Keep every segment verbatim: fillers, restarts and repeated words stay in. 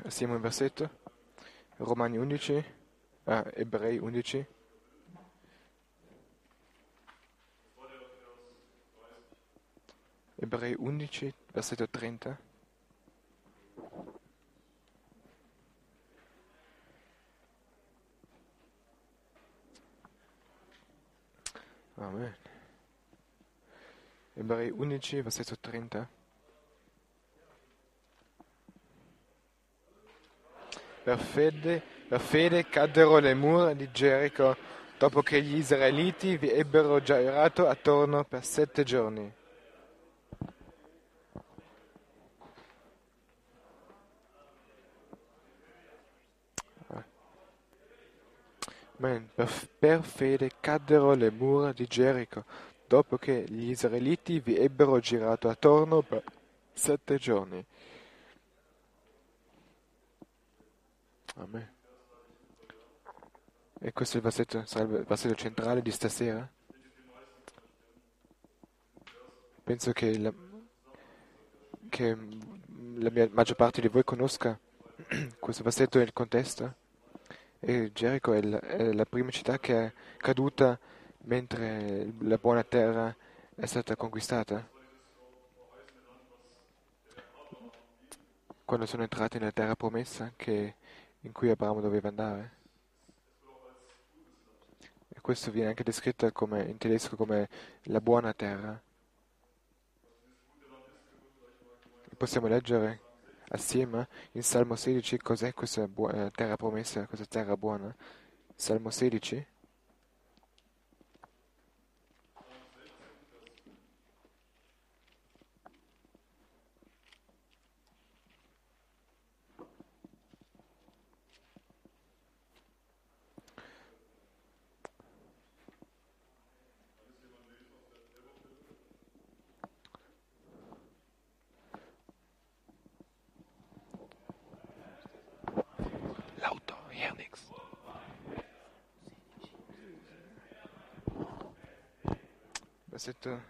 Siamo in versetto, Romani undici, ah, Ebrei undici, Ebrei undici, versetto trenta. Amen. Ebrei undici, versetto trenta. Per fede, per fede caddero le mura di Gerico dopo che gli israeliti vi ebbero girato attorno per sette giorni. Amen. Per, per fede caddero le mura di Gerico dopo che gli israeliti vi ebbero girato attorno per sette giorni. Amen. E questo è il versetto, sarà il versetto centrale di stasera? Penso che la, che la mia- maggior parte di voi conosca questo versetto e il contesto. E Gerico è, la è la prima città che è caduta mentre la buona terra è stata conquistata. Quando sono entrati nella terra promessa che- in cui Abramo doveva andare. E questo viene anche descritto come, in tedesco come la buona terra. E possiamo leggere assieme in Salmo sedici cos'è questa bu- eh, terra promessa, questa terra buona. Salmo sedici. L'auto, hier nix. Versetto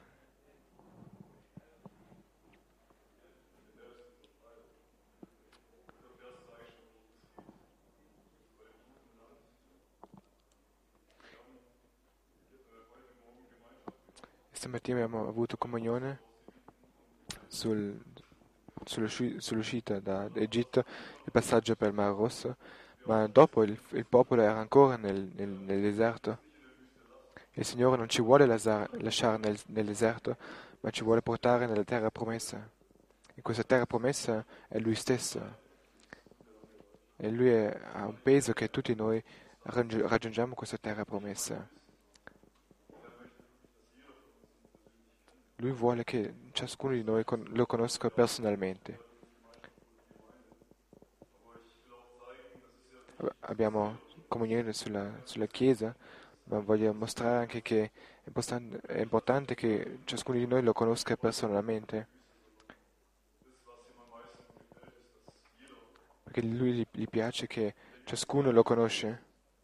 Stamattina abbiamo avuto comunione sul- sull'usci- sull'uscita da Egitto, il passaggio per il Mar Rosso, ma dopo il, il popolo era ancora nel, nel- nel deserto. Il Signore non ci vuole lasar- lasciare nel, nel deserto, ma ci vuole portare nella terra promessa. E questa terra promessa è Lui stesso. E Lui è- ha un peso che tutti noi raggi- raggiungiamo questa terra promessa. Lui vuole che ciascuno di noi con- lo conosca personalmente. Abbiamo comunione sulla, sulla Chiesa, ma voglio mostrare anche che è postan- è importante che ciascuno di noi lo conosca personalmente, perché lui gli, gli piace che ciascuno lo conosce.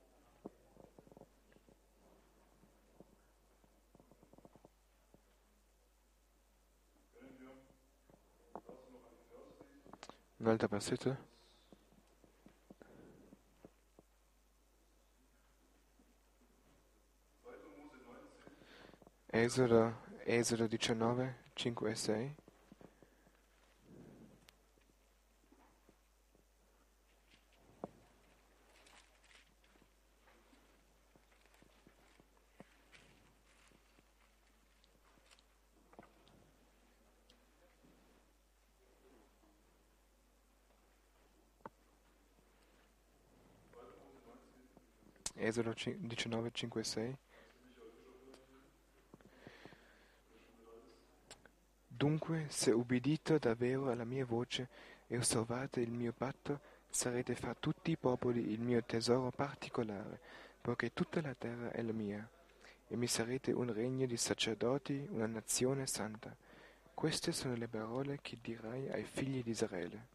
Un altro versetto? Esodo, Esodo diciannove, cinque e sei. Esodo ci- diciannove, cinque e sei. Dunque, se ubbidite davvero alla mia voce e osservate il mio patto, sarete fra tutti i popoli il mio tesoro particolare, poiché tutta la terra è la mia, e mi sarete un regno di sacerdoti, una nazione santa. Queste sono le parole che dirai ai figli di Israele.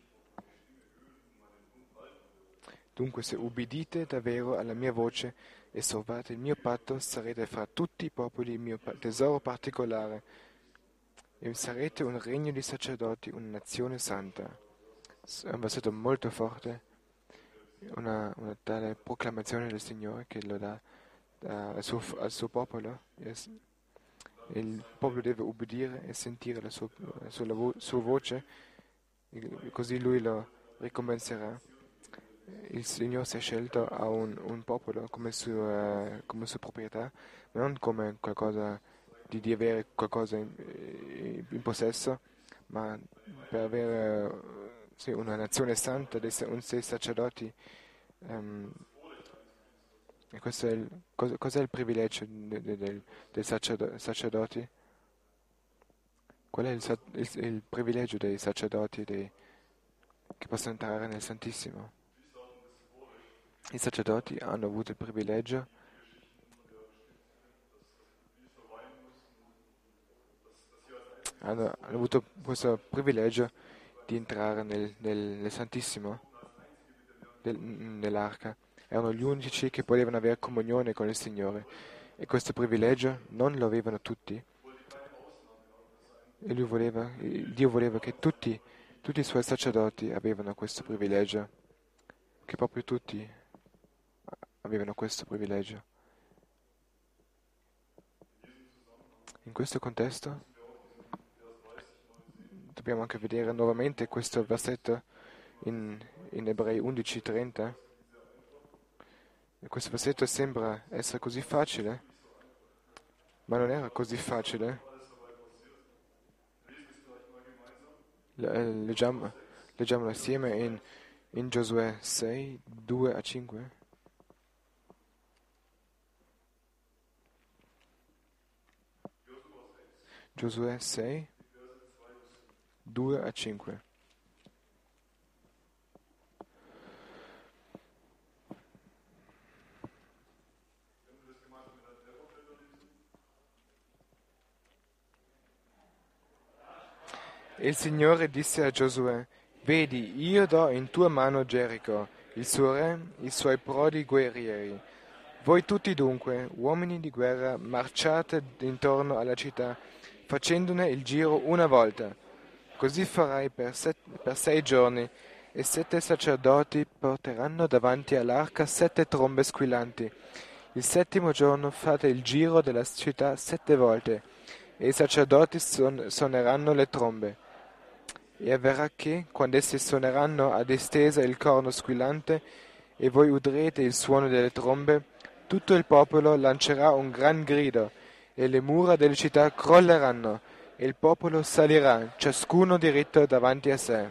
Dunque, se ubbidite davvero alla mia voce e osservate il mio patto, sarete fra tutti i popoli il mio pa- tesoro particolare, e sarete un regno di sacerdoti, una nazione santa. S- È un versetto molto forte, una, una tale proclamazione del Signore che lo dà eh, al, suo, al suo popolo. E s- e il popolo deve ubbidire e sentire la sua, la sua vo- sua voce, e così lui lo ricompenserà. Il Signore si è scelto a un, un popolo come sua, come sua proprietà, non come qualcosa di, di avere qualcosa in, in possesso, ma per avere eh, sì, una nazione santa, dei, sa- un- dei sacerdoti. ehm, e questo è il, cos- cos'è il privilegio de- de- del, dei sacerdo- sacerdoti? Qual è il, sa- il- il privilegio dei sacerdoti dei- che possono entrare nel Santissimo? I sacerdoti hanno avuto il privilegio, hanno, hanno avuto questo privilegio di entrare nel, nel- nel Santissimo del- nell'arca. Erano gli unici che potevano avere comunione con il Signore e questo privilegio non lo avevano tutti. E lui voleva, Dio voleva che tutti, tutti i suoi sacerdoti avevano questo privilegio, che proprio tutti avevano questo privilegio. In questo contesto dobbiamo anche vedere nuovamente questo versetto in, in Ebrei undici trenta. E questo versetto sembra essere così facile, ma non era così facile. Le- eh, Leggiamo, leggiamolo assieme in, in Giosuè sei, due a cinque. Giosuè sei, due a cinque. E il Signore disse a Giosuè: Vedi, io do in tua mano Gerico, il suo re, i suoi prodi guerrieri. Voi tutti dunque, uomini di guerra, marciate intorno alla città, facendone il giro una volta. Così farai per, set- per sei giorni, e sette sacerdoti porteranno davanti all'arca sette trombe squillanti. Il settimo giorno fate il giro della città sette volte, e i sacerdoti suon- suoneranno le trombe. E avverrà che, quando essi suoneranno a distesa il corno squillante, e voi udrete il suono delle trombe, tutto il popolo lancerà un gran grido, e le mura delle città crolleranno, e il popolo salirà, ciascuno diritto davanti a sé.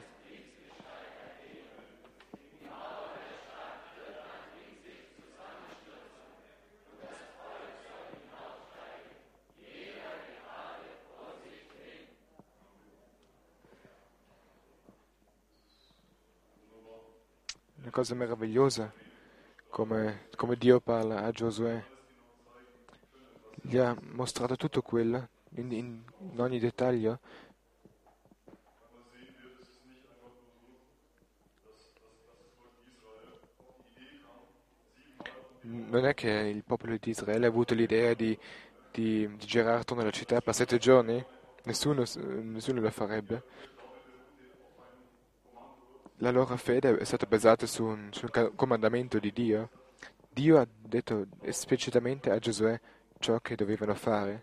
Una cosa meravigliosa, come, come Dio parla a Giosuè. Gli ha mostrato tutto quello, in, in- in ogni dettaglio. Non è che il popolo di Israele ha avuto l'idea di, di, di girare attorno alla città per sette giorni? Nessuno, nessuno lo farebbe. La loro fede è stata basata su un, su un ca- comandamento di Dio. Dio ha detto esplicitamente a Giosuè ciò che dovevano fare.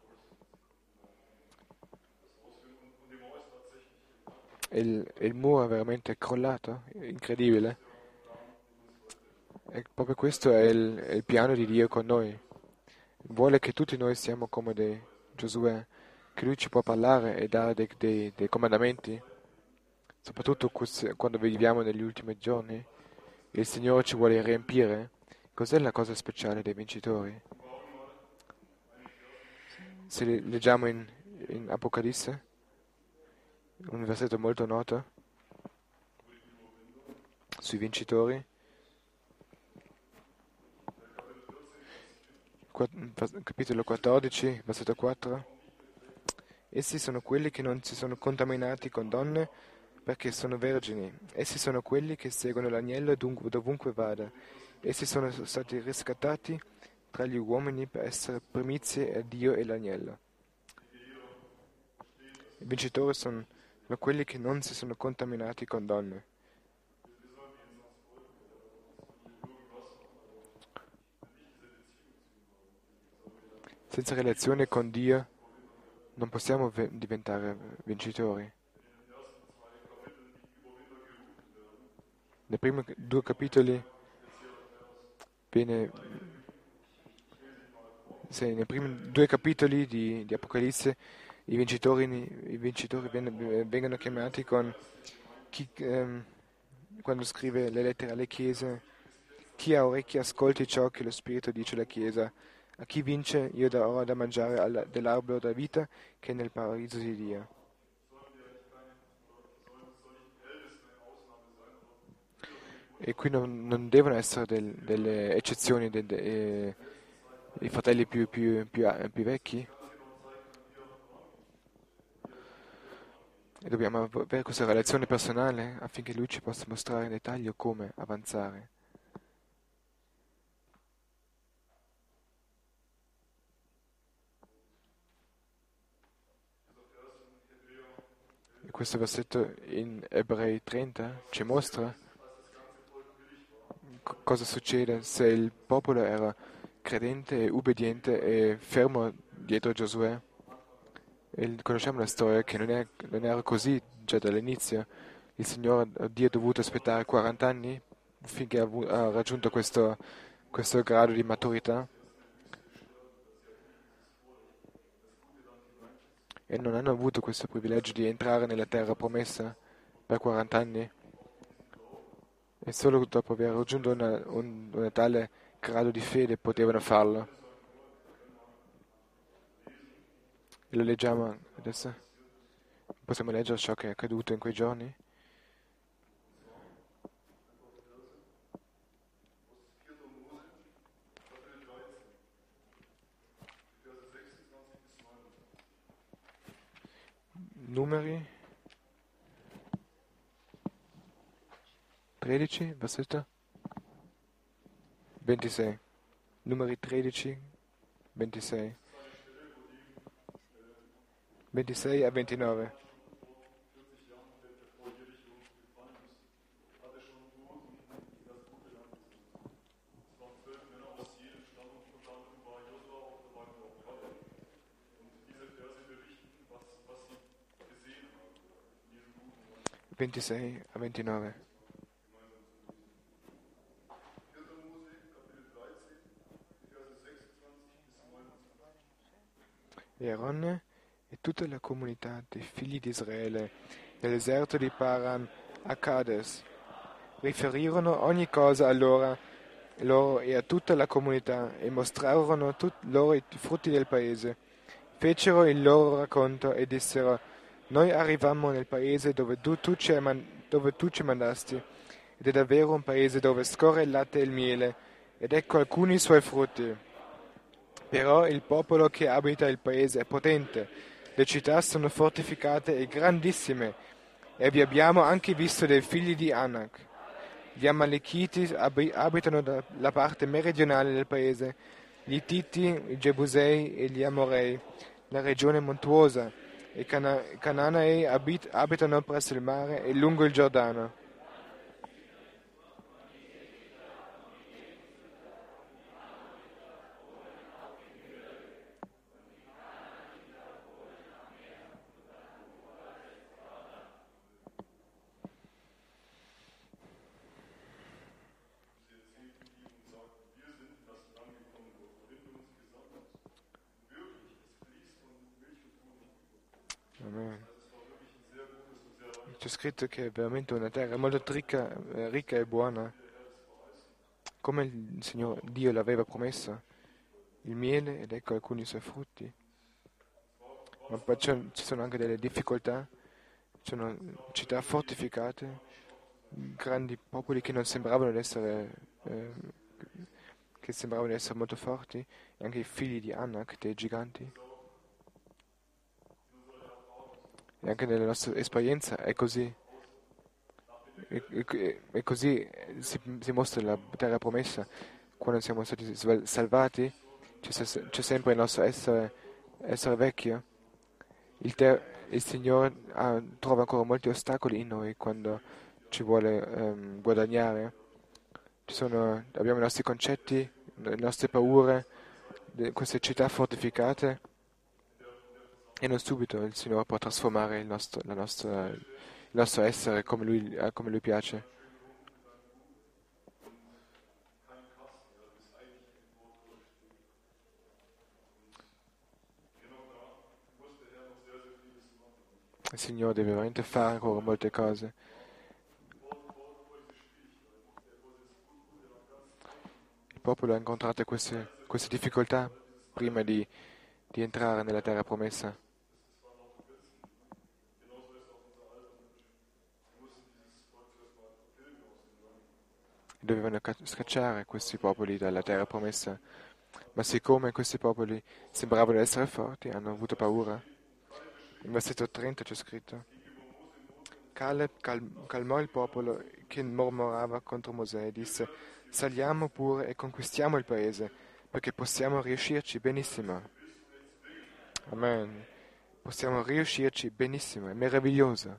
E il, e il muro è veramente crollato, incredibile. E proprio questo è il, è il piano di Dio con noi. Vuole che tutti noi siamo come dei Giosuè, che lui ci può parlare e dare dei, dei- dei comandamenti, soprattutto quos- quando viviamo negli ultimi giorni. Il Signore ci vuole riempire. Cos'è la cosa speciale dei vincitori? Se li- leggiamo in, in Apocalisse, un versetto molto noto sui vincitori, qua- capitolo quattordici, versetto quattro. Essi sono quelli che non si sono contaminati con donne perché sono vergini. Essi sono quelli che seguono l'agnello dun- dovunque vada. Essi sono stati riscattati tra gli uomini per essere primizie a Dio e l'agnello. I vincitori sono sono quelli che non si sono contaminati con donne. Senza relazione con Dio non possiamo ve- diventare vincitori. Nei primi due capitoli viene, se nei primi due capitoli di, di Apocalisse i vincitori, i vincitori ven- vengono chiamati con chi, ehm, quando scrive le lettere alle chiese, chi ha orecchie ascolti ciò che lo Spirito dice alla Chiesa. A chi vince io darò da mangiare alla- dell'albero della vita che è nel paradiso di Dio. E qui non, non devono essere del- delle eccezioni, de- de- eh, i fratelli più, più- più a- più vecchi. E dobbiamo avere questa relazione personale affinché lui ci possa mostrare in dettaglio come avanzare. E questo versetto in Ebrei trenta ci mostra co- cosa succede se il popolo era credente e ubbidiente e fermo dietro Giosuè. E conosciamo la storia che non, è- non era così già dall'inizio. Il Signore Dio ha dovuto aspettare quaranta anni finché ha, avu- ha raggiunto questo, questo grado di maturità e non hanno avuto questo privilegio di entrare nella terra promessa per quaranta anni e solo dopo aver raggiunto una, un, un tale grado di fede potevano farlo. E lo leggiamo adesso. Possiamo leggere ciò che è accaduto in quei giorni? Numeri tredici, versetto ventisei. Numeri tredici, ventisei. ventisei a ventinove. ventisei a ventinove. E Aaron e tutta la comunità dei figli di Israele nel deserto di Paran a Cades riferirono ogni cosa a loro, loro e a tutta la comunità e mostrarono tut- loro i frutti del paese. Fecero il loro racconto e dissero: Noi arrivammo nel paese dove tu, tu ci, man- dove tu ci mandasti, ed è davvero un paese dove scorre il latte e il miele, ed ecco alcuni suoi frutti. Però il popolo che abita il paese è potente, le città sono fortificate e grandissime, e vi abbiamo anche visto dei figli di Anak. Gli Amalekiti abi- abitano dalla parte meridionale del paese, gli Ittiti, i Gebusei e gli Amorei, la regione montuosa, e i Cana- Canaanei abit- abitano presso il mare e lungo il Giordano. Amen. C'è scritto che è veramente una terra molto ricca, eh, ricca e buona, come il Signore Dio l'aveva promesso, il miele ed ecco alcuni suoi frutti. Ma poi c'è- ci sono anche delle difficoltà, ci sono città fortificate, grandi popoli che non sembravano di essere, eh, che sembravano di essere molto forti, e anche i figli di Anak, dei giganti. E anche nella nostra esperienza è così. E, e- e così si, si mostra la terra promessa quando siamo stati sval- salvati. c'è, se- c'è sempre il nostro essere, essere vecchio. Il, te- il Signore ha- trova ancora molti ostacoli in noi quando ci vuole ehm, guadagnare. Ci sono- abbiamo i nostri concetti, le nostre paure, le- queste città fortificate e non subito il Signore può trasformare il nostro, la nostra- il nostro essere come Lui, eh, come Lui piace. Il Signore deve veramente fare ancora molte cose. Il popolo ha incontrato queste, queste difficoltà prima di, di entrare nella terra promessa. Dovevano ca- scacciare questi popoli dalla terra promessa, ma siccome questi popoli sembravano essere forti, hanno avuto paura. In versetto trenta c'è scritto: Caleb cal- calmò il popolo che mormorava contro Mosè e disse: Saliamo pure e conquistiamo il paese, perché possiamo riuscirci benissimo. Amen. Possiamo riuscirci benissimo, è meraviglioso.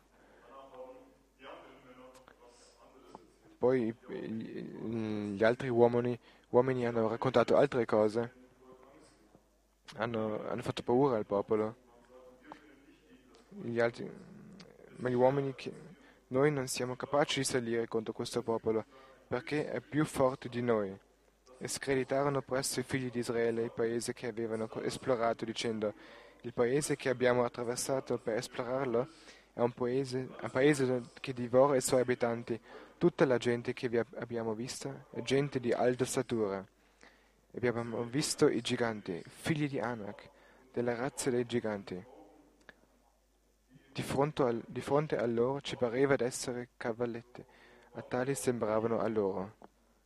Poi gli, gli altri uomini, uomini hanno raccontato altre cose, hanno, hanno fatto paura al popolo. Gli altri, ma gli uomini che noi non siamo capaci di salire contro questo popolo, perché è più forte di noi. E screditarono presso i figli di Israele il paese che avevano esplorato, dicendo: Il paese che abbiamo attraversato per esplorarlo è un paese, un paese che divora i suoi abitanti. Tutta la gente che vi ab- abbiamo vista è gente di alta statura. E abbiamo visto i giganti, figli di Anak, della razza dei giganti. Di fronte, al- di fronte a loro ci pareva d'essere cavallette, a tali sembravano a loro.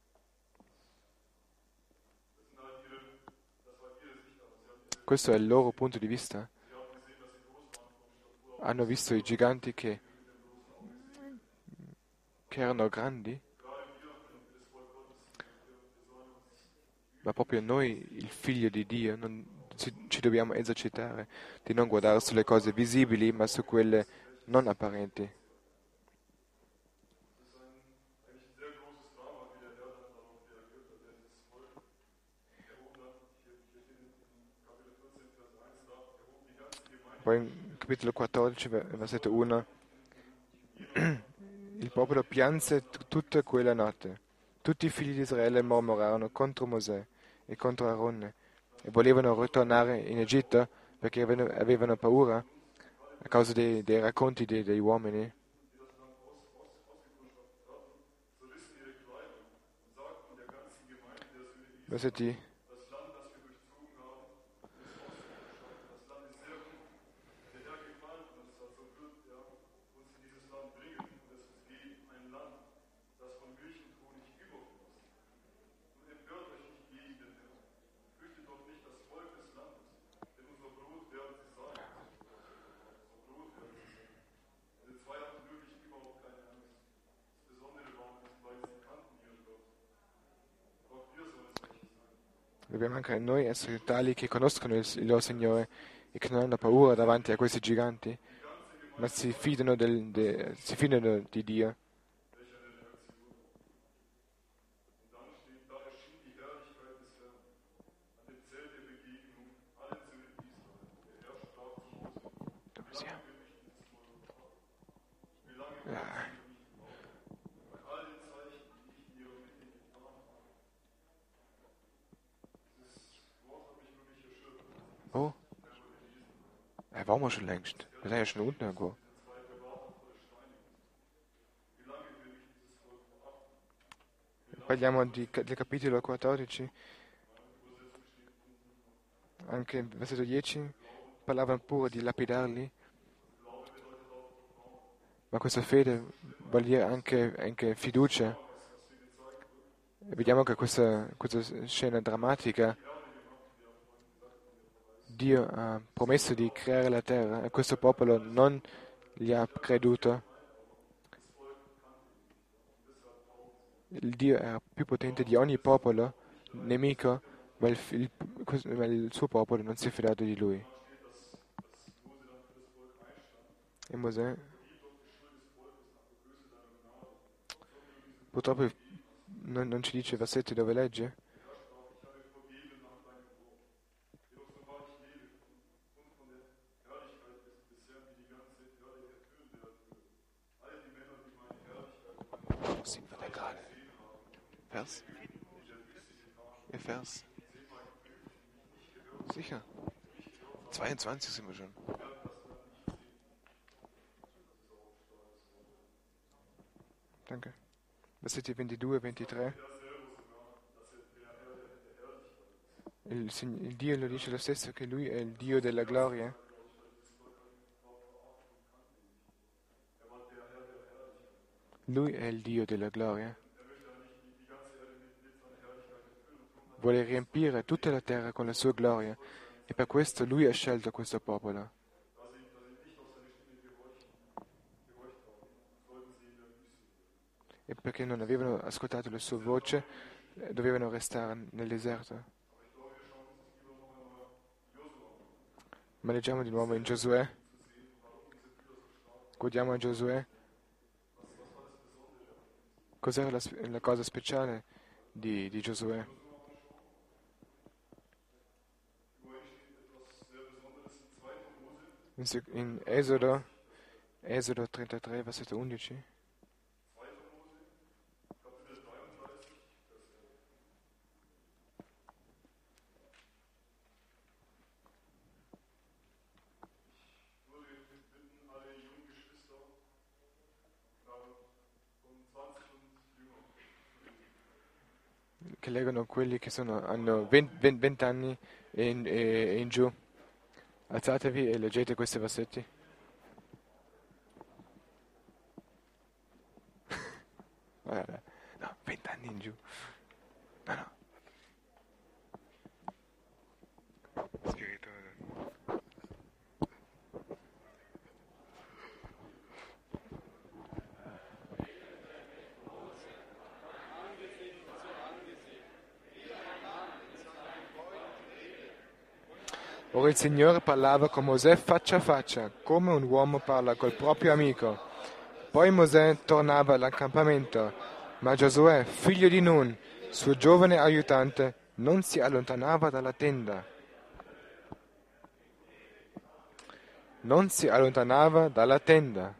Questo è il loro punto di vista. Hanno visto i giganti che, che erano grandi, ma proprio noi, il figlio di Dio, non- ci, ci dobbiamo esercitare di non guardare sulle cose visibili, ma su quelle non apparenti. Poi in capitolo quattordici, ver- versetto uno, il popolo pianse t- tutta quella notte. Tutti i figli di Israele mormorarono contro Mosè e contro Aronne e volevano ritornare in Egitto perché avevano avevano paura a causa dei, dei racconti dei, degli uomini. Versetti Dobbiamo anche noi essere tali che conoscono il, il loro Signore e che non hanno paura davanti a questi giganti, ma si fidano, del- de- si fidano di Dio. Dove siamo? Ah. Oh, er waren wir schon längst. Wir sind ja schon unten irgendwo. Parliamo di, del capitolo quattordici, anche il versetto dieci, parlavano pure di lapidarli, ma questa fede vuol dire anche, anche fiducia. E vediamo che questa, questa scena drammatica, Dio ha promesso di creare la terra e questo popolo non gli ha creduto. Il Dio era più potente di ogni popolo nemico ma il, il- ma il suo popolo non si è fidato di lui. E Mosè, purtroppo non, non ci dice i versetti dove legge. Sì, vabbè, gerade. Vers? Ihr Vers? Sicher. zweiundzwanzig sind wir schon. Danke. Versetti ventidue e ventitré. Il, Sign- il Dio lo dice lo stesso che lui è il Dio della gloria. Lui è il Dio della gloria. Vuole riempire tutta la terra con la sua gloria e per questo lui ha scelto questo popolo. E perché non avevano ascoltato la sua voce, eh, dovevano restare nel deserto. Ma leggiamo di nuovo in Giosuè. Guardiamo a Giosuè. Cos'era la, spe- la cosa speciale di, di Giosuè? In, sec- in Esodo, Esodo trentatré, versetto undici. Che leggono quelli che sono, hanno venti anni e in, e in giù. Alzatevi e leggete questi versetti. Guarda, no, venti anni in giù. No, no. Scritto. Ora il Signore parlava con Mosè faccia a faccia, come un uomo parla col proprio amico. Poi Mosè tornava all'accampamento, ma Giosuè, figlio di Nun, suo giovane aiutante, non si allontanava dalla tenda. Non si allontanava dalla tenda.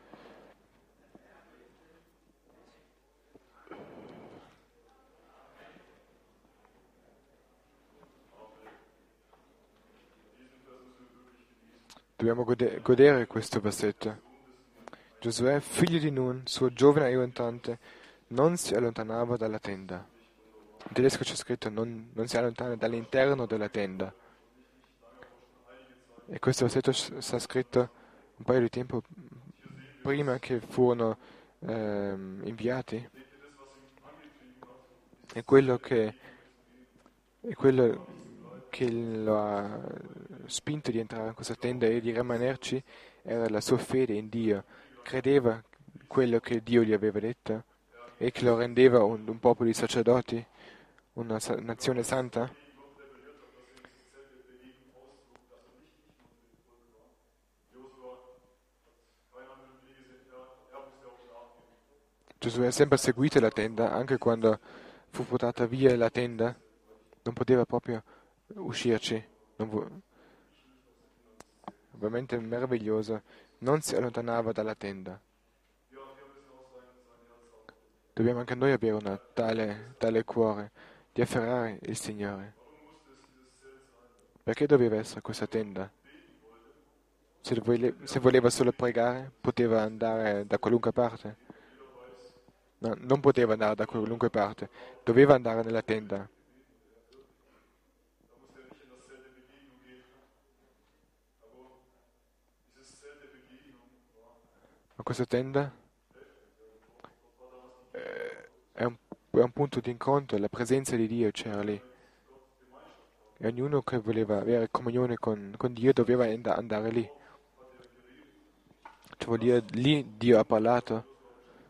Dobbiamo gode- godere questo versetto. Giosuè, figlio di Nun, suo giovane aiutante, non si allontanava dalla tenda. In tedesco c'è scritto non, non si allontana dall'interno della tenda. E questo versetto s- sta scritto un paio di tempo prima che furono ehm, inviati. E quello che, e quello che lo ha spinto di entrare in questa tenda e di rimanerci era la sua fede in Dio. Credeva quello che Dio gli aveva detto e che lo rendeva un, un popolo di sacerdoti, una sa- nazione santa. Gesù ha sempre seguito la tenda, anche quando fu portata via la tenda, non poteva proprio uscirci. Non vo- Veramente meraviglioso. Non si allontanava dalla tenda. Dobbiamo anche noi avere una tale, tale cuore di afferrare il Signore. Perché doveva essere questa tenda? Se, vole- se voleva solo pregare, poteva andare da qualunque parte. No, non poteva andare da qualunque parte, doveva andare nella tenda. Ma questa tenda eh, è un, è un punto di incontro, la presenza di Dio c'era lì. E ognuno che voleva avere comunione con, con Dio doveva and- andare lì. Cioè vuol dire lì Dio ha parlato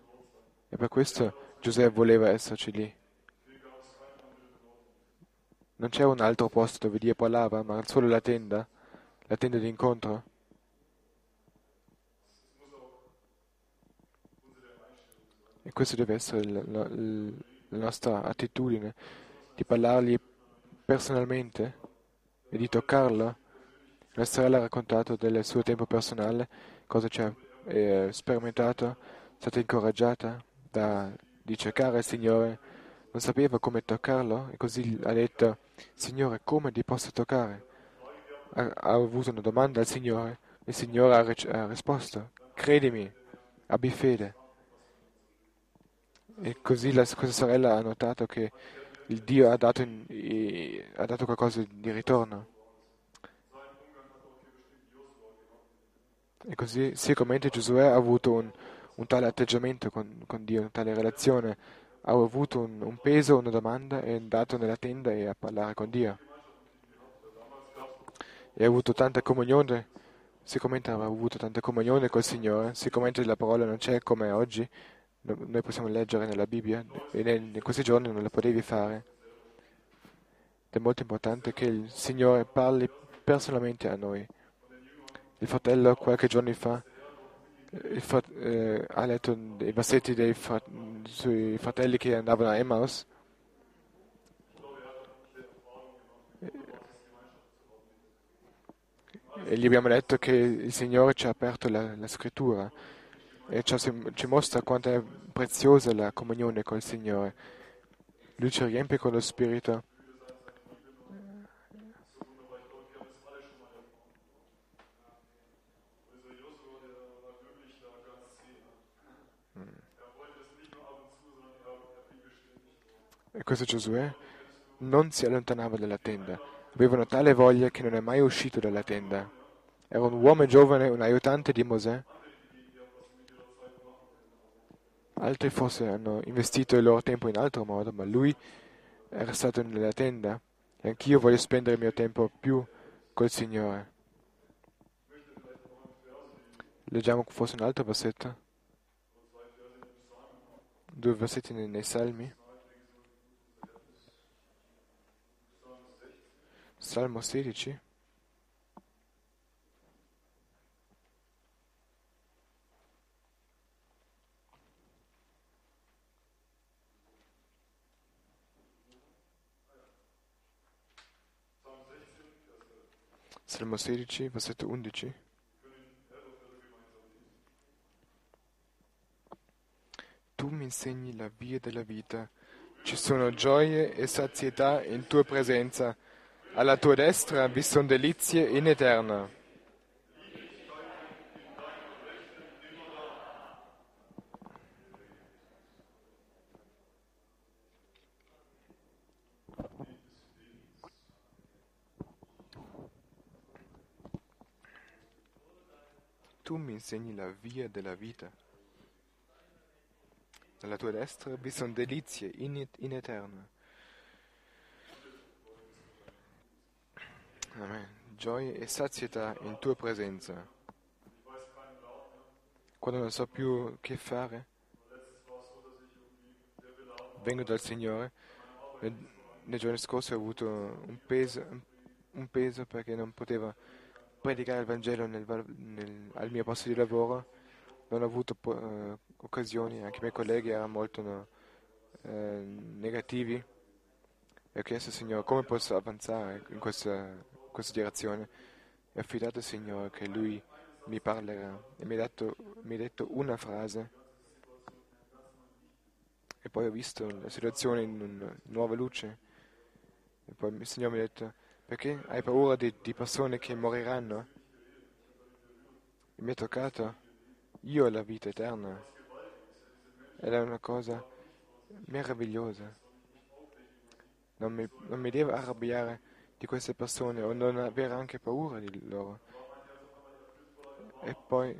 e per questo Giuseppe voleva esserci lì. Non c'è un altro posto dove Dio parlava, ma solo la tenda, la tenda di incontro. E questa deve essere il- la, il- la nostra attitudine, di parlargli personalmente e di toccarlo. La sorella ha raccontato del suo tempo personale, cosa ci ha eh, sperimentato, è stata incoraggiata da, di cercare il Signore, non sapeva come toccarlo e così ha detto, Signore, come ti posso toccare? Ha, ha avuto una domanda al Signore, il Signore ha, ric- ha risposto, credimi, abbi fede. E così la, questa sorella ha notato che il Dio ha dato, in- i- ha dato qualcosa di ritorno. E così sicuramente Giosuè ha avuto un, un tale atteggiamento con, con Dio, una tale relazione, ha avuto un, un peso, una domanda, è andato nella tenda e a parlare con Dio. E ha avuto tanta comunione, sicuramente aveva avuto tanta comunione col Signore, sicuramente la parola non c'è come oggi, no- noi possiamo leggere nella Bibbia e ne- in questi giorni non la potevi fare. Ed è molto importante che il Signore parli personalmente a noi. Il fratello qualche giorno fa il frat- eh, ha letto dei versetti dei fra- sui fratelli che andavano a Emmaus e gli abbiamo detto che il Signore ci ha aperto la, la scrittura e ci, ci mostra quanto è preziosa la comunione col Signore. Lui ci riempie con lo Spirito. E questo Giosuè non si allontanava dalla tenda. Aveva una tale voglia che non è mai uscito dalla tenda. Era un uomo giovane, un aiutante di Mosè. Altri forse hanno investito il loro tempo in altro modo, ma lui era stato nella tenda e anch'io voglio spendere il mio tempo più col Signore. Leggiamo forse un altro versetto, due versetti nei, nei Salmi. Salmo sedici. Salmo sedici, versetto undici. Tu mi insegni la via della vita. Ci sono gioie e sazietà in tua presenza. Alla tua destra vi sono delizie in eterna. Tu mi insegni la via della vita. Alla tua destra vi sono delizie in, in eterna. Amen. Gioia e sazietà in tua presenza. Quando non so più che fare, vengo dal Signore. Nel- Nei giorni scorsi ho avuto un peso, un peso perché non potevo predicare il Vangelo nel va- nel- al mio posto di lavoro. Non ho avuto po- eh, occasioni, anche i miei colleghi erano molto no, eh, negativi. E ho chiesto al Signore come posso avanzare in questa, questa direzione. E ho affidato al Signore che Lui mi parlerà. E mi ha detto, mi ha detto una frase. E poi ho visto la situazione in una nuova luce. E poi il Signore mi ha detto, perché hai paura di, di persone che moriranno? E mi ha toccato. Io ho la vita eterna. Ed è una cosa meravigliosa. Non mi, non mi devo arrabbiare di queste persone o non avere anche paura di loro. E poi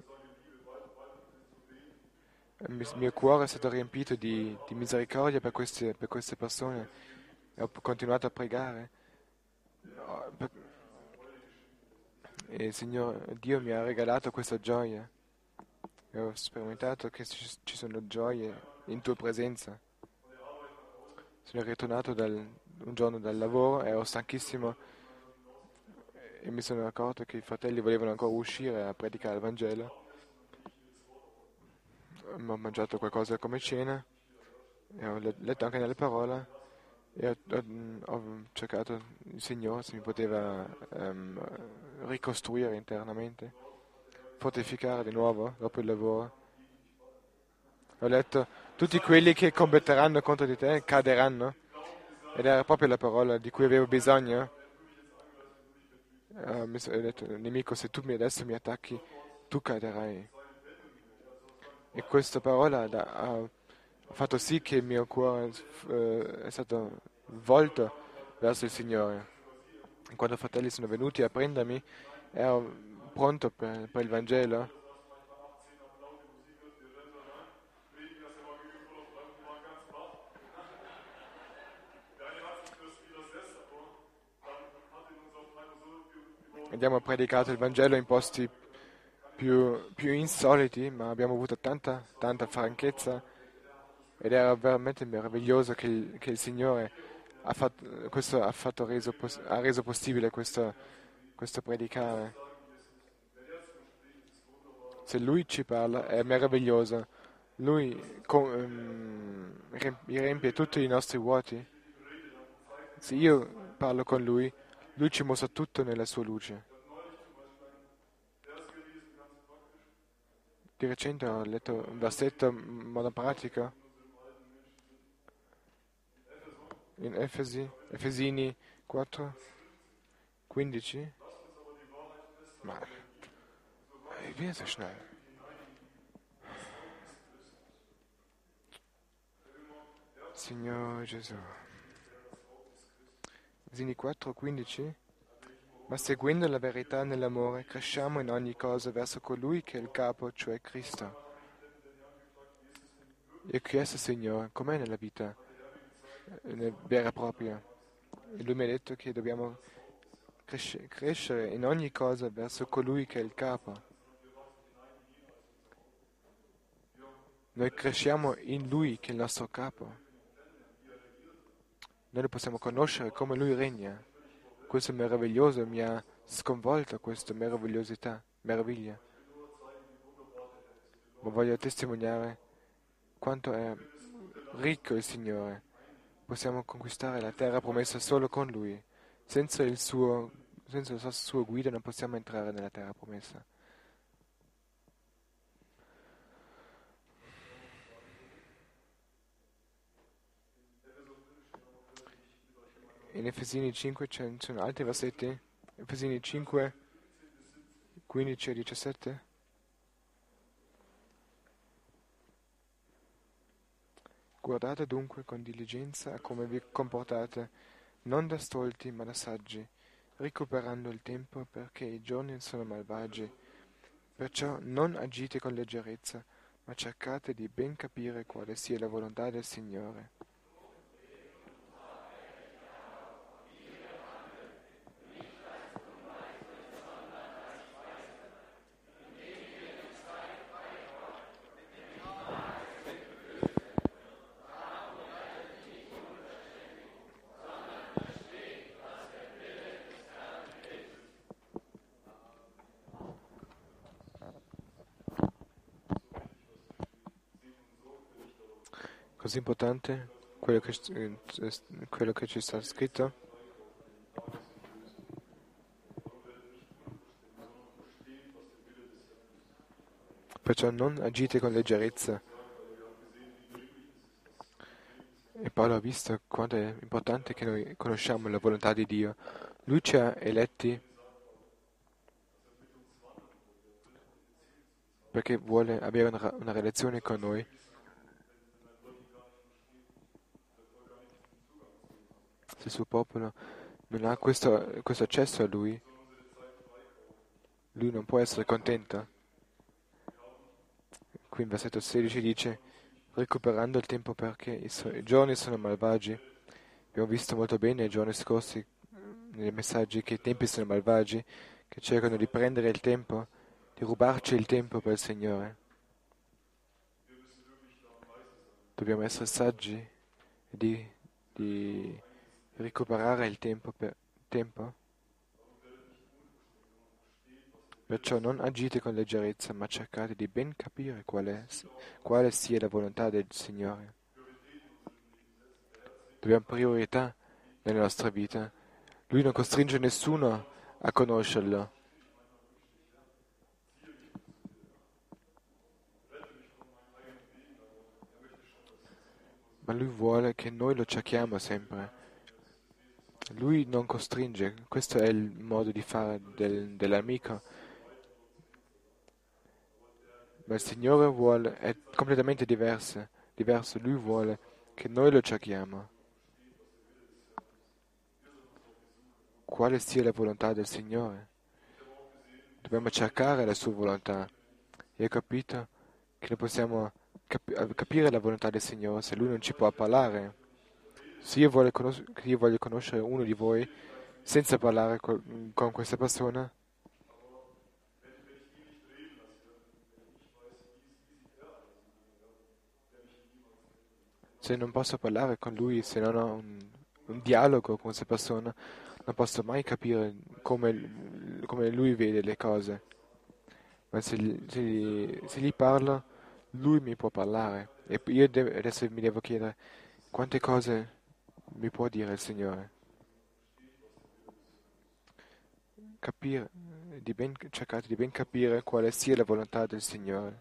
il mio cuore è stato riempito di, di misericordia per queste, per queste persone e ho continuato a pregare. No, per- E il Signore, Dio mi ha regalato questa gioia e ho sperimentato che ci, ci sono gioie in tua presenza. Sono ritornato dal, un giorno dal lavoro, ero stanchissimo e mi sono accorto che i fratelli volevano ancora uscire a predicare il Vangelo. Ho mangiato qualcosa come cena e ho le- letto anche nelle parole e ho, ho- ho cercato il Signore se mi poteva ehm, ricostruire internamente, fortificare di nuovo dopo il lavoro. Ho letto tutti quelli che combatteranno contro di te caderanno ed era proprio la parola di cui avevo bisogno. Eh, mi so- ho detto, nemico, se tu mi adesso mi attacchi, tu caderai. E questa parola da- ha fatto sì che il mio cuore eh, è stato volto verso il Signore. Quando i fratelli sono venuti a prendermi, ero pronto per, per il Vangelo. Abbiamo predicato il Vangelo in posti più, più insoliti, ma abbiamo avuto tanta, tanta franchezza ed era veramente meraviglioso che il, che il Signore ha fatto, questo, ha, fatto reso, poss- ha reso possibile questo, questo predicare. Se Lui ci parla è meraviglioso. Lui co- ehm, riemp- riempie tutti i nostri vuoti. Se io parlo con Lui, Lui ci mostra tutto nella sua luce. Di recente ho letto un versetto in modo pratico in Efesi, Efesini quattro, quindici. Ma eh, via so schnell. Signore Gesù. Efesini quattro, quindici. Ma seguendo la verità nell'amore, cresciamo in ogni cosa verso colui che è il capo, cioè Cristo. E ho chiesto, Signore, com'è nella vita eh, vera e propria? E Lui mi ha detto che dobbiamo cresce- crescere in ogni cosa verso colui che è il capo. Noi cresciamo in Lui che è il nostro capo. Noi lo possiamo conoscere come Lui regna. Questo è meraviglioso, mi ha sconvolto questa meravigliosità, meraviglia. Ma voglio testimoniare quanto è ricco il Signore. Possiamo conquistare la terra promessa solo con Lui. Senza il suo, senza la sua guida non possiamo entrare nella terra promessa. In Efesini cinque ci sono altri versetti. Efesini cinque, quindici e diciassette. Guardate dunque con diligenza a come vi comportate, non da stolti ma da saggi, recuperando il tempo perché i giorni sono malvagi. Perciò non agite con leggerezza, ma cercate di ben capire quale sia la volontà del Signore. Così importante quello che, eh, quello che ci sta scritto. Perciò non agite con leggerezza. E Paolo ha visto quanto è importante che noi conosciamo la volontà di Dio. Lui ci ha eletti perché vuole avere una, una relazione con noi. Se il suo popolo non ha questo, questo accesso a Lui, Lui non può essere contento. Qui in versetto sedici dice, recuperando il tempo perché i, so- i giorni sono malvagi. Abbiamo visto molto bene nei giorni scorsi, nei messaggi, che i tempi sono malvagi, che cercano di prendere il tempo, di rubarci il tempo per il Signore. Dobbiamo essere saggi di, di recuperare il tempo per tempo. Perciò non agite con leggerezza, ma cercate di ben capire quale, quale sia la volontà del Signore. Dobbiamo priorità nella nostra vita. Lui non costringe nessuno a conoscerlo. Ma Lui vuole che noi lo cerchiamo sempre. Lui non costringe, questo è il modo di fare del, dell'amico. Ma il Signore vuole, è completamente diverso, diverso. Lui vuole che noi lo cerchiamo. Quale sia la volontà del Signore? Dobbiamo cercare la sua volontà. E ho capito che non possiamo cap- capire la volontà del Signore se Lui non ci può parlare. Se io voglio, conos- io voglio conoscere uno di voi senza parlare co- con questa persona, se non posso parlare con lui, se non ho un, un dialogo con questa persona, non posso mai capire come, come lui vede le cose. Ma se, gli- se gli, se gli parlo, lui mi può parlare. E io devo- adesso mi devo chiedere quante cose mi può dire il Signore. Capire, di ben, cercate di ben capire quale sia la volontà del Signore.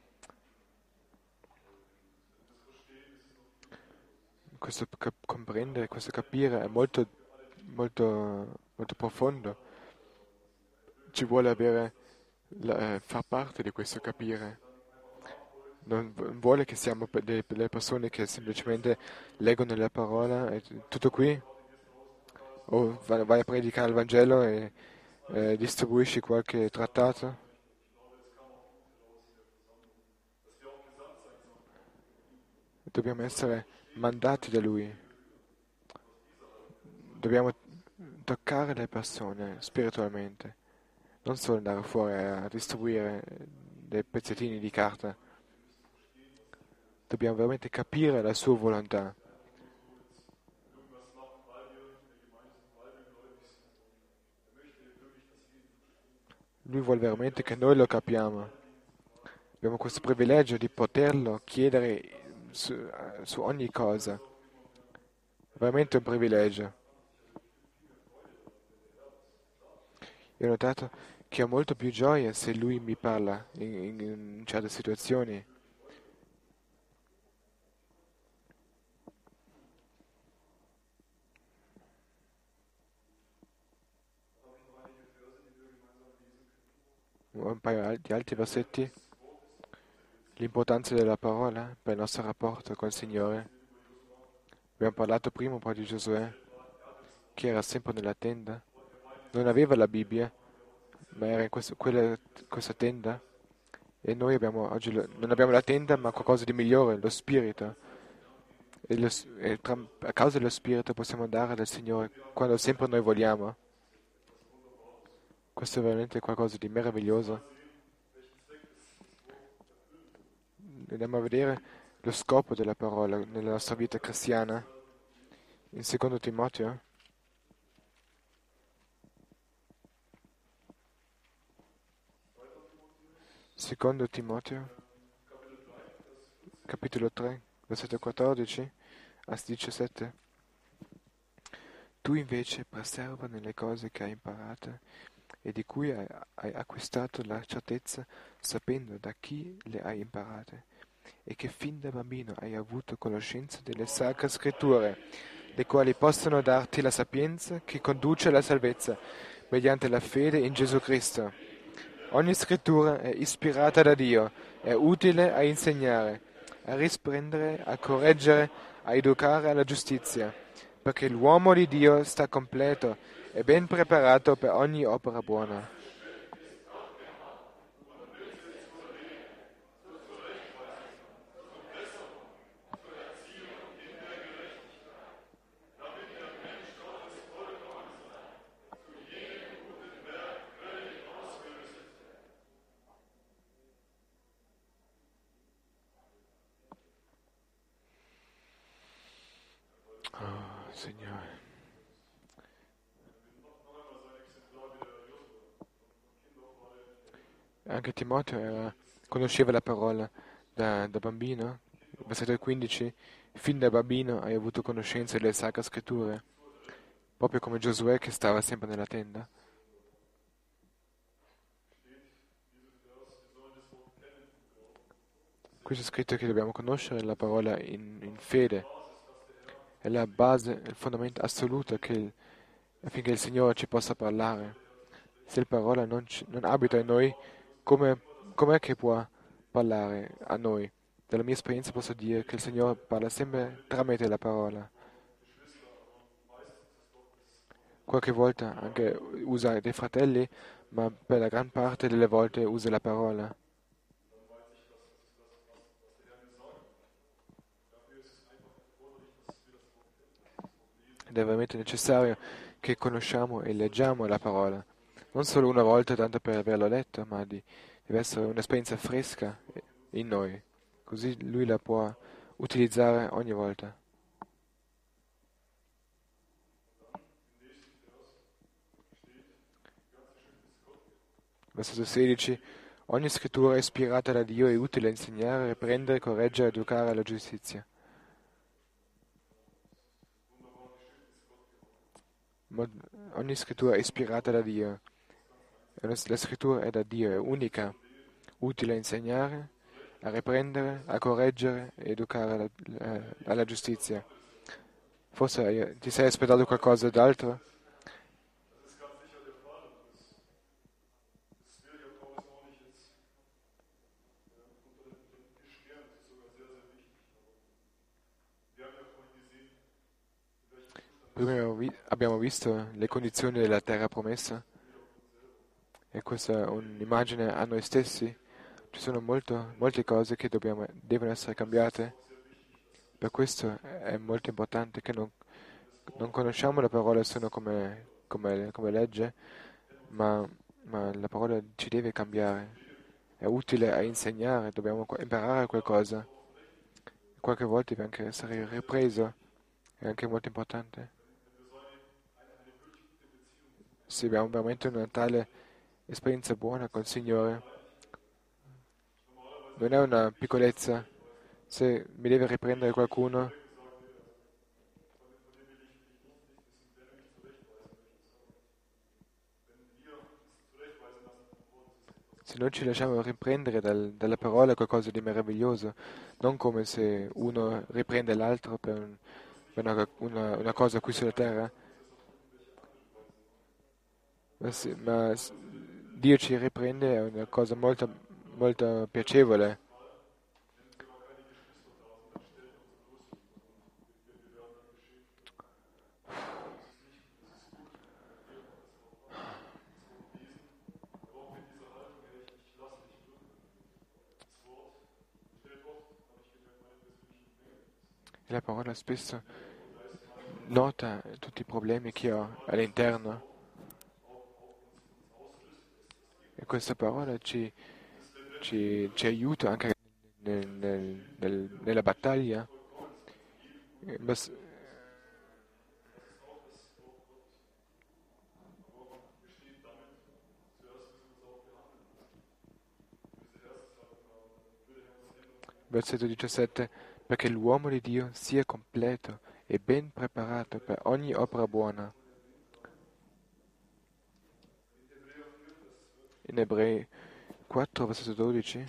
Questo cap- comprendere, questo capire è molto, molto, molto profondo. Ci vuole avere, la- eh, far parte di questo capire. Non v- vuole che siamo pe- de- delle persone che semplicemente leggono la parola e t- tutto qui, o vai, vai a predicare il Vangelo e eh, distribuisci qualche trattato. Dobbiamo essere mandati da Lui. Dobbiamo toccare le persone spiritualmente, non solo andare fuori a distribuire dei pezzettini di carta. Dobbiamo veramente capire la sua volontà. Lui vuole veramente che noi lo capiamo. Abbiamo questo privilegio di poterlo chiedere su, su ogni cosa. È veramente un privilegio. Io ho notato che ho molto più gioia se lui mi parla in, in- in certe situazioni. Un paio al- di altri versetti. L'importanza della parola per il nostro rapporto col Signore. Abbiamo parlato prima un po' di Giosuè, che era sempre nella tenda. Non aveva la Bibbia, ma era in questo- quella- questa tenda. E noi abbiamo oggi lo- non abbiamo la tenda, ma qualcosa di migliore, lo Spirito. E, lo s- e tra- a causa dello Spirito possiamo andare dal Signore quando sempre noi vogliamo. Questo è veramente qualcosa di meraviglioso. Andiamo a vedere lo scopo della parola nella nostra vita cristiana. In secondo Timoteo, secondo Timoteo, capitolo tre, versetto quattordici a diciassette. Tu invece preserva nelle cose che hai imparate e di cui hai, hai acquistato la certezza sapendo da chi le hai imparate e che fin da bambino hai avuto conoscenza delle sacre scritture, le quali possono darti la sapienza che conduce alla salvezza mediante la fede in Gesù Cristo. Ogni scrittura è ispirata da Dio, è utile a insegnare, a risprendere, a correggere, a educare alla giustizia, perché l'uomo di Dio sta completo e ben preparato per ogni opera buona. Oh, Signore. anche Timoteo era- conosceva la parola da, da bambino. Versetto quindici, fin da bambino hai avuto conoscenza delle sacre scritture, proprio come Giosuè che stava sempre nella tenda. Qui c'è scritto che dobbiamo conoscere la parola in, in fede. È la base, il fondamento assoluto che il- affinché il Signore ci possa parlare. Se la parola non, ci- non abita in noi, come, com'è che può parlare a noi? Dalla mia esperienza posso dire che il Signore parla sempre tramite la parola. Qualche volta anche usa dei fratelli, ma per la gran parte delle volte usa la parola. Ed è veramente necessario che conosciamo e leggiamo la parola. Non solo una volta tanto per averlo letto, ma di- deve essere un'esperienza fresca in noi. Così lui la può utilizzare ogni volta. Versetto sedici. Ogni scrittura ispirata da Dio è utile a insegnare, riprendere, correggere, educare alla giustizia. Mo- Ogni scrittura è ispirata da Dio. E La la scrittura è da Dio, è unica, utile a insegnare, a riprendere, a correggere e educare alla, eh, alla giustizia. Forse hai- ti sei aspettato qualcosa d'altro? Prima abbiamo vi- abbiamo visto le condizioni della terra promessa e questa è un'immagine a noi stessi. Ci sono molto- molte cose che dobbiamo- devono essere cambiate. Per questo è molto importante che non, non conosciamo la parola solo come, come- come legge, ma, ma la parola ci deve cambiare. È utile a insegnare, dobbiamo qu- imparare qualcosa. Qualche volta deve anche essere ripreso, è anche molto importante. Se abbiamo veramente una tale esperienza buona col Signore, non è una piccolezza. Se mi deve riprendere qualcuno, se noi ci lasciamo riprendere dal- dalla parola è qualcosa di meraviglioso, non come se uno riprende l'altro per, un- per una, una- una cosa qui sulla terra, ma, se- ma s- Dio ci riprende è una cosa molto, molto piacevole. E la parola spesso nota tutti i problemi che ho all'interno e questa parola ci, ci- ci aiuta anche nel- nel- nel- nella battaglia. Eh, bas- Versetto diciassette, perché l'uomo di Dio sia completo e ben preparato per ogni opera buona. In Ebrei quattro, versetto dodici.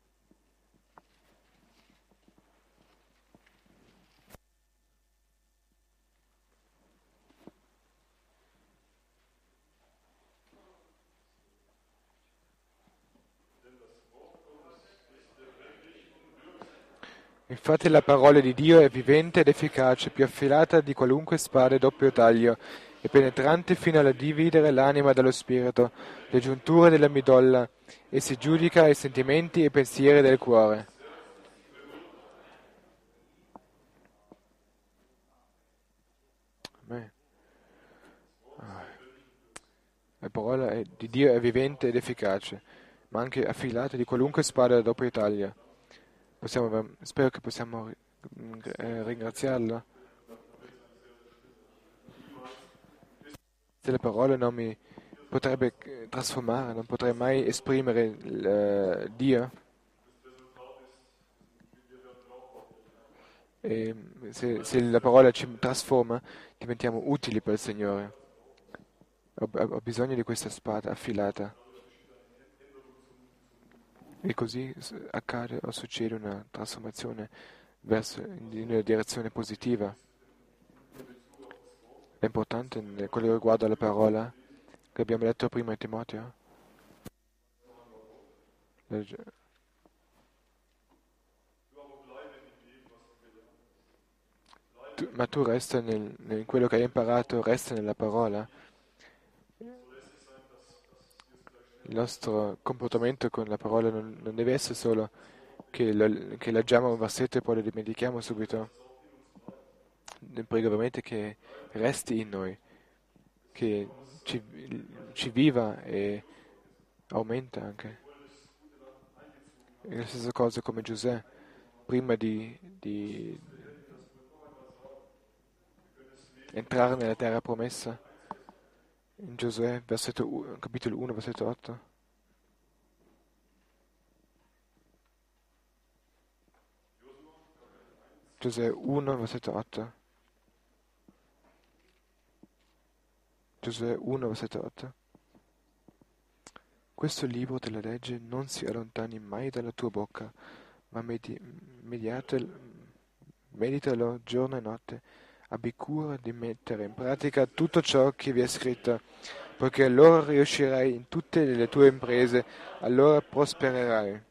Infatti la parola di Dio è vivente ed efficace, più affilata di qualunque spada a doppio taglio, e penetrante fino a dividere l'anima dallo spirito, le giunture della midolla, e si giudica i sentimenti e i pensieri del cuore. Amen. La parola è- di Dio è vivente ed efficace, ma anche affilata di qualunque spada a doppio taglio. Possiamo ver- spero che possiamo ri- eh, ringraziarlo. Se le parole non mi, potrebbe trasformare, non potrei mai esprimere il, Dio. E se, se la parola ci trasforma, diventiamo utili per il Signore. Ho, ho bisogno di questa spada affilata. E così accade o succede una trasformazione verso, in una direzione positiva. È importante nel- quello che riguarda la parola che abbiamo letto prima in Timoteo. Tu- ma tu resta nel, in quello che hai imparato, resta nella parola. Il nostro comportamento con la parola non, non deve essere solo che, lo- che leggiamo un versetto e poi lo dimentichiamo subito. Ne prego veramente che resti in noi, che ci, ci viva e aumenta anche. È la stessa cosa come Giuseppe, prima di, di entrare nella terra promessa, in Giosuè, versetto u- capitolo uno, versetto otto. Giosuè uno, versetto otto. Giosuè uno, versetto otto. Questo libro della legge non si allontani mai dalla tua bocca, ma medi- mediatel- meditalo giorno e notte. Abbi cura di mettere in pratica tutto ciò che vi è scritto, poiché allora riuscirai in tutte le tue imprese, allora prospererai.